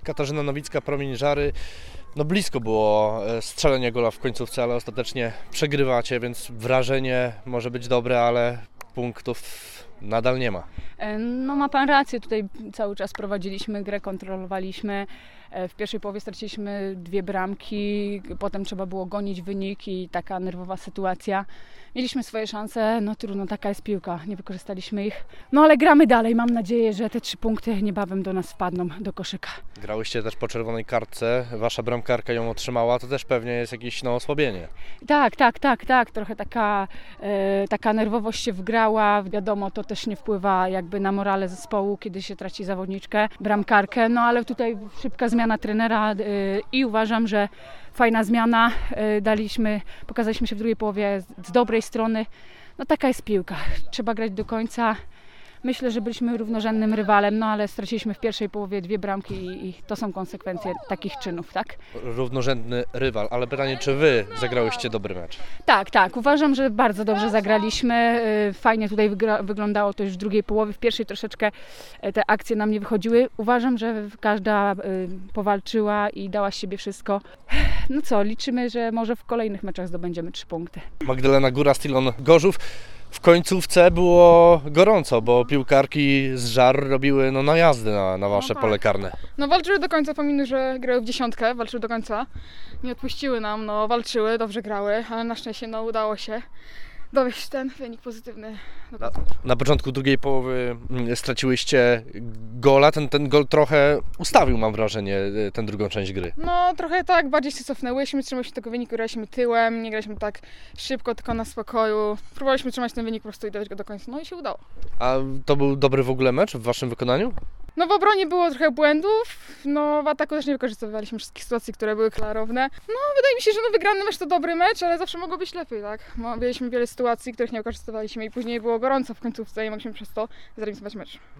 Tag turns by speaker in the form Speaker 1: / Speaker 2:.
Speaker 1: Katarzyna Nowicka, Promień Żary. No blisko było strzelenie gola w końcówce, ale ostatecznie przegrywacie, więc wrażenie może być dobre, ale punktów nadal nie ma.
Speaker 2: No ma pan rację, tutaj cały czas prowadziliśmy grę, kontrolowaliśmy. W pierwszej połowie straciliśmy 2 bramki, potem trzeba było gonić wyniki, taka nerwowa sytuacja. Mieliśmy swoje szanse, no trudno, taka jest piłka, nie wykorzystaliśmy ich. No ale gramy dalej, mam nadzieję, że te 3 punkty niebawem do nas wpadną do koszyka.
Speaker 1: Grałyście też po czerwonej kartce, wasza bramkarka ją otrzymała, to też pewnie jest jakieś osłabienie.
Speaker 2: Tak, trochę taka nerwowość się wgrała, wiadomo, to też nie wpływa jakby na morale zespołu, kiedy się traci zawodniczkę, bramkarkę, no ale tutaj szybka zmiana trenera i uważam, że fajna zmiana, pokazaliśmy się w drugiej połowie z dobrej strony, no taka jest piłka, trzeba grać do końca. Myślę, że byliśmy równorzędnym rywalem, no ale straciliśmy w pierwszej połowie 2 bramki i to są konsekwencje takich czynów, tak?
Speaker 1: Równorzędny rywal, ale pytanie, czy wy zagrałyście dobry mecz?
Speaker 2: Tak, uważam, że bardzo dobrze zagraliśmy, fajnie tutaj wyglądało to już w drugiej połowie, w pierwszej troszeczkę te akcje nam nie wychodziły. Uważam, że każda powalczyła i dała z siebie wszystko. No co, liczymy, że może w kolejnych meczach zdobędziemy 3 punkty.
Speaker 1: Magdalena Góra, Stilon Gorzów. W końcówce było gorąco, bo piłkarki z Żar robiły najazdy na wasze pole karne.
Speaker 3: No walczyły do końca, pomimo że grały w 10, walczyły do końca. Nie odpuściły nam, walczyły, dobrze grały, ale na szczęście udało się dowieść ten wynik pozytywny.
Speaker 1: Na początku drugiej połowy straciłyście gola, ten gol trochę ustawił, mam wrażenie, tę drugą część gry.
Speaker 3: No trochę tak, bardziej się cofnęłyśmy, trzymaliśmy tego wyniku, graliśmy tyłem, nie graliśmy tak szybko, tylko na spokoju. Próbowaliśmy trzymać ten wynik po prostu i dojść go do końca, no i się udało.
Speaker 1: A to był dobry w ogóle mecz w waszym wykonaniu?
Speaker 3: No w obronie było trochę błędów, w ataku też nie wykorzystywaliśmy wszystkich sytuacji, które były klarowne. No wydaje mi się, że wygrany mecz to dobry mecz, ale zawsze mogło być lepiej, tak? Mieliśmy wiele sytuacji, których nie wykorzystywaliśmy i później było gorąco w końcówce i mogliśmy przez to zremisować mecz.